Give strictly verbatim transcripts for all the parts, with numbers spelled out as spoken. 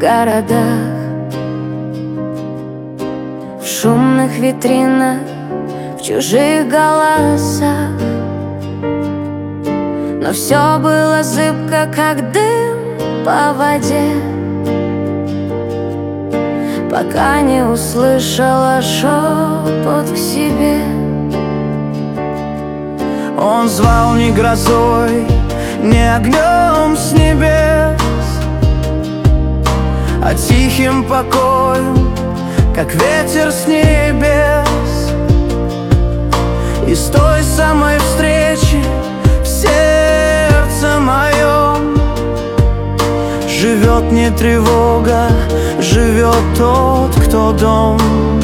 городах, в шумных витринах, в чужих голосах. Но все было зыбко, как дым по воде, пока не услышала шепот к себе. Он звал не грозой, не огнем с небес, а тихим покоем, как ветер с небес. И с той самой встречи в сердце моем живет не тревога, живет тот, кто дом.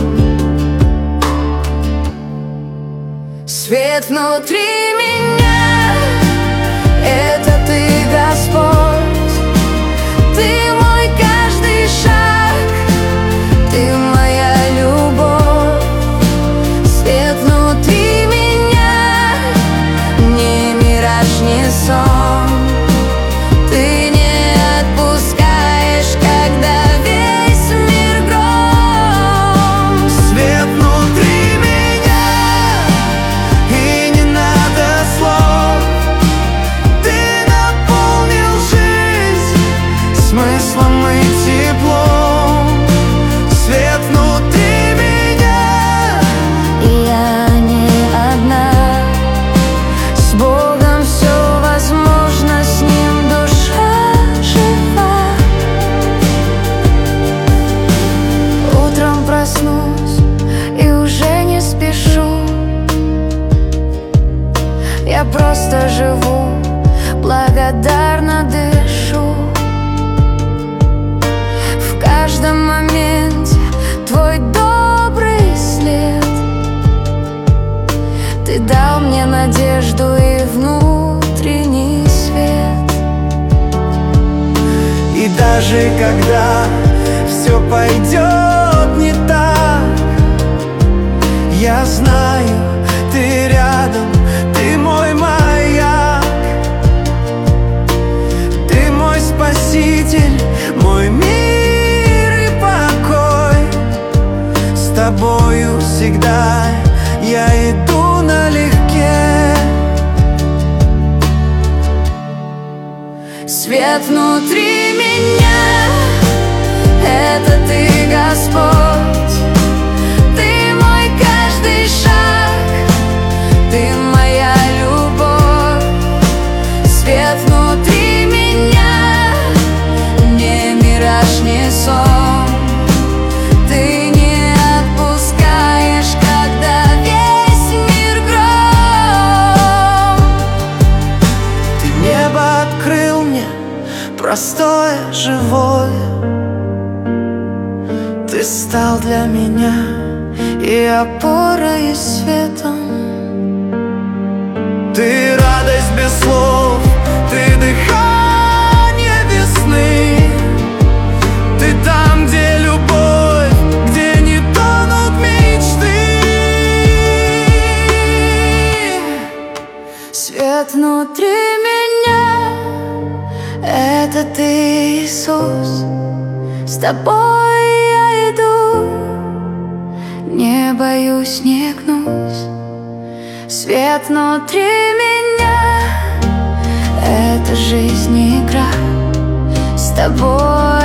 Свет внутри меня — это ты, Господь. Ты мой каждый шаг, ты моя любовь. Свет внутри меня — не мираж, не сон. Ты не отпускаешь, когда весь мир гром. Свет внутри меня, и не надо слов. Ты наполнил жизнь смыслом и теплом. Свет внутри меня, И я не одна. С Богом все возможно, с Ним душа жива. Утром проснусь и уже не спешу. Я просто живу, благодарно дышу. В каждом моменте твой добрый след. Ты дал мне надежду и внутренний свет. и даже когда все пойдет не так, я знаю, ты рядом, ты мой маяк. Ты мой спаситель, мой мир и покой. С тобою всегда я иду налегке. Свет внутри меня — это ты, Господь. Ты мой каждый шаг, ты моя любовь. Свет внутри меня — не мираж, не сон. Ты не отпускаешь, когда весь мир гром. Ты небо открыл мне, простое, живое. Ты стал для меня и опорой, и светом. Ты радость без слов, ты дыхание весны. Ты там, где любовь, где не тонут мечты. Свет внутри меня — это ты, Иисус. С тобой я иду, не боюсь, не гнусь. Свет внутри меня — это жизнь, игра. С тобой